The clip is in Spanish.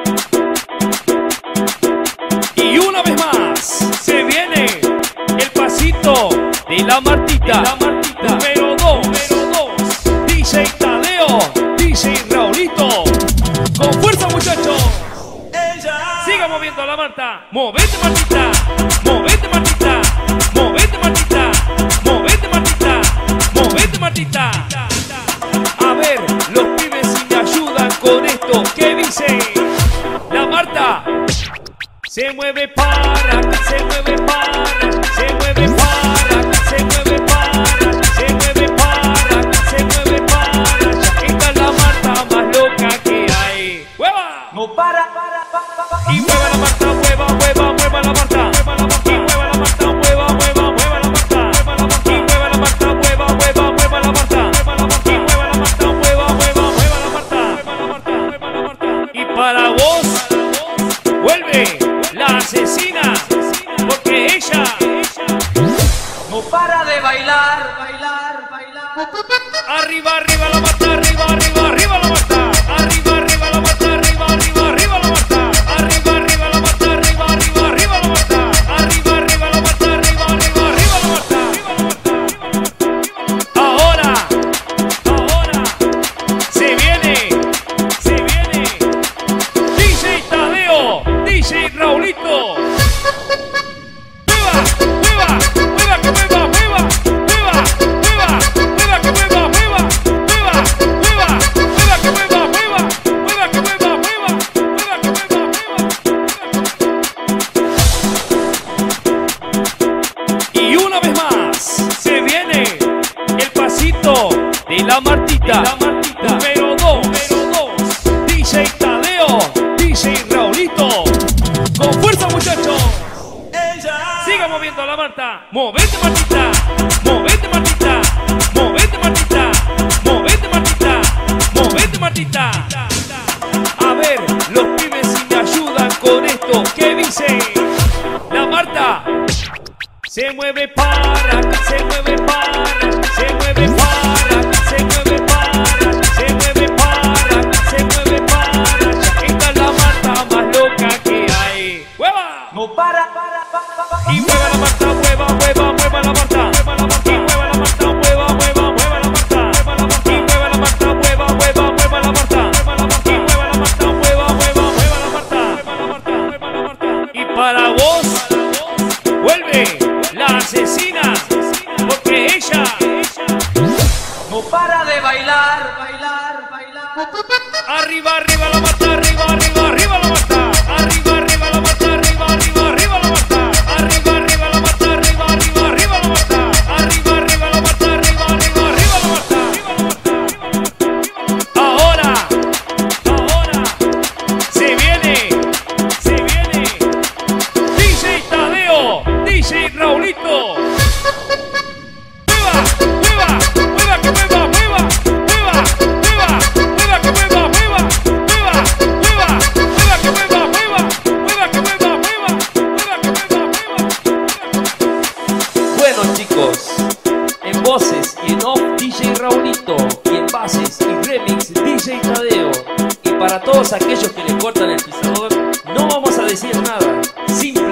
Y una vez más se viene el pasito de la Martita, número 2, DJ Tadeo, DJ Raulito. Con fuerza, muchachos. Siga moviendo a la Marta. Movete, Martita. Movete, Martita. Movete, Martita. Movete, Martita. Movete, Martita. A ver, los pibes si me ayudan con esto. ¿Qué dice? La Marta se mueve para, se mueve para, se mueve para, se mueve para, se mueve para, se mueve para. Esta es la Marta más loca que hay. ¡Hueva! No para. Y mueva la Marta, mueva, mueva, mueva la Marta. Y mueva la Marta, mueva, mueva, mueva la Marta. Y mueva la Marta, mueva, mueva, mueva la Marta. Y mueva la Marta, mueva, mueva, mueva la Marta. Y para vos vuelve la asesina, porque ella No para de bailar. arriba, arriba la Marta, arriba, arriba, arriba la Marta. Arriba, arriba la Marta, arriba, arriba, arriba la Marta. Arriba, arriba la Marta, arriba, arriba, arriba la Marta. Arriba, arriba la Marta, arriba, arriba, arriba la Marta. Ahora se viene DJ Tadeo, DJ Raulito. Y una vez más se viene el pasito de la Martita, número 2, DJ Tadeo, DJ Raulito. Con fuerza, muchachos. Siga moviendo a la Marta. Movete, Martita. Movete, Martita. Movete, Martita. Movete, Martita. Movete, Martita. A ver, los pibes si me ayudan con esto. ¿Qué dice? La Marta se mueve para, se mueve para, se mueve para, se mueve para, se mueve para, se mueve para. Esta es la Marta más loca que hay. ¡Hueva! No para. Y mueva la Marta, mueva, mueva, mueva la Marta. Y mueva la Marta, mueva, mueva, mueva la Marta. Y mueva la Marta, mueva, mueva, mueva la Marta. Y mueva la Marta, mueva, mueva, mueva la Marta. Y para vos vuelve la asesina, porque ella No para de bailar. arriba, arriba la Marta, arriba, arriba, arriba la Marta. Arriba, arriba la Marta, arriba, arriba, arriba la Marta. Arriba, arriba la Marta, arriba, arriba, arriba la Marta. Arriba, arriba la Marta, arriba, arriba, arriba la Marta. Ahora se viene DJ Tadeo, DJ Raulito. Bueno, chicos, en voces y en off DJ Raulito, y en bases y remix DJ Tadeo. Y para todos aquellos que le cortan el pisador, no vamos a decir nada, simple.